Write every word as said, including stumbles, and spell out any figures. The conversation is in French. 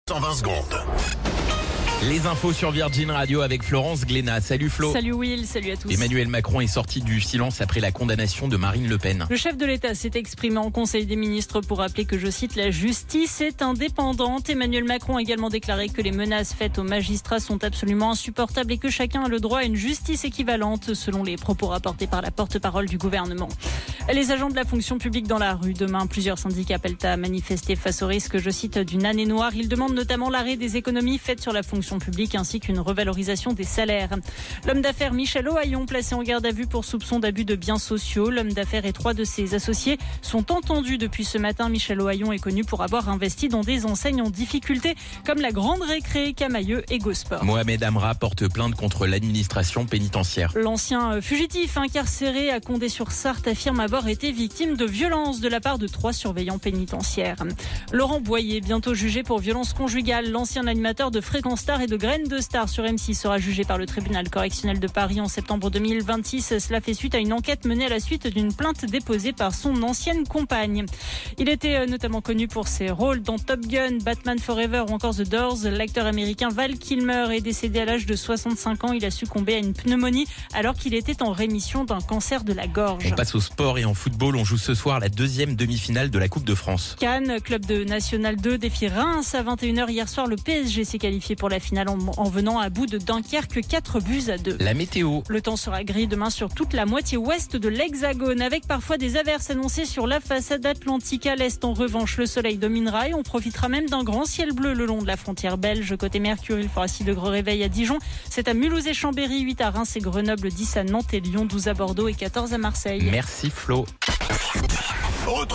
en vingt secondes. Les infos sur Virgin Radio avec Florence Glénat. Salut Flo. Salut Will, salut à tous. Emmanuel Macron est sorti du silence après la condamnation de Marine Le Pen. Le chef de l'État s'est exprimé en Conseil des ministres pour rappeler que, je cite, la justice est indépendante. Emmanuel Macron a également déclaré que les menaces faites aux magistrats sont absolument insupportables et que chacun a le droit à une justice équivalente, selon les propos rapportés par la porte-parole du gouvernement. Les agents de la fonction publique dans la rue. Demain, plusieurs syndicats appellent à manifester face au risque, je cite, d'une année noire. Ils demandent notamment l'arrêt des économies faites sur la fonction publique ainsi qu'une revalorisation des salaires. L'homme d'affaires Michel Ohaillon, placé en garde à vue pour soupçon d'abus de biens sociaux. L'homme d'affaires et trois de ses associés sont entendus depuis ce matin. Michel Ohaillon est connu pour avoir investi dans des enseignes en difficulté comme la Grande Récré, Camailleux et Gosport. Mohamed Amra porte plainte contre l'administration pénitentiaire. L'ancien fugitif incarcéré à Condé-sur-Sarthe affirme avoir été victime de violences de la part de trois surveillants pénitentiaires. Laurent Boyer, bientôt jugé pour violence conjugale. L'ancien animateur de Fréquence Star et de Graines de Star sur M six sera jugé par le tribunal correctionnel de Paris en septembre deux mille vingt-six. Cela fait suite à une enquête menée à la suite d'une plainte déposée par son ancienne compagne. Il était notamment connu pour ses rôles dans Top Gun, Batman Forever ou encore The Doors. L'acteur américain Val Kilmer est décédé à l'âge de soixante-cinq ans. Il a succombé à une pneumonie alors qu'il était en rémission d'un cancer de la gorge. On passe au sport et en football. On joue ce soir la deuxième demi-finale de la Coupe de France. Cannes, club de National deux, défie Reims à vingt et une heures. Hier soir, le P S G s'est qualifié pour la finale en, en venant à bout de Dunkerque, quatre buts à deux. La météo. Le temps sera gris demain sur toute la moitié ouest de l'Hexagone, avec parfois des averses annoncées sur la façade atlantique. À l'est, en revanche, le soleil dominera et on profitera même d'un grand ciel bleu le long de la frontière belge. Côté Mercure, il fera six degrés réveil à Dijon. C'est à Mulhouse et Chambéry, huit à Reims et Grenoble, dix à Nantes et Lyon, douze à Bordeaux et quatorze à Marseille. Merci Flo.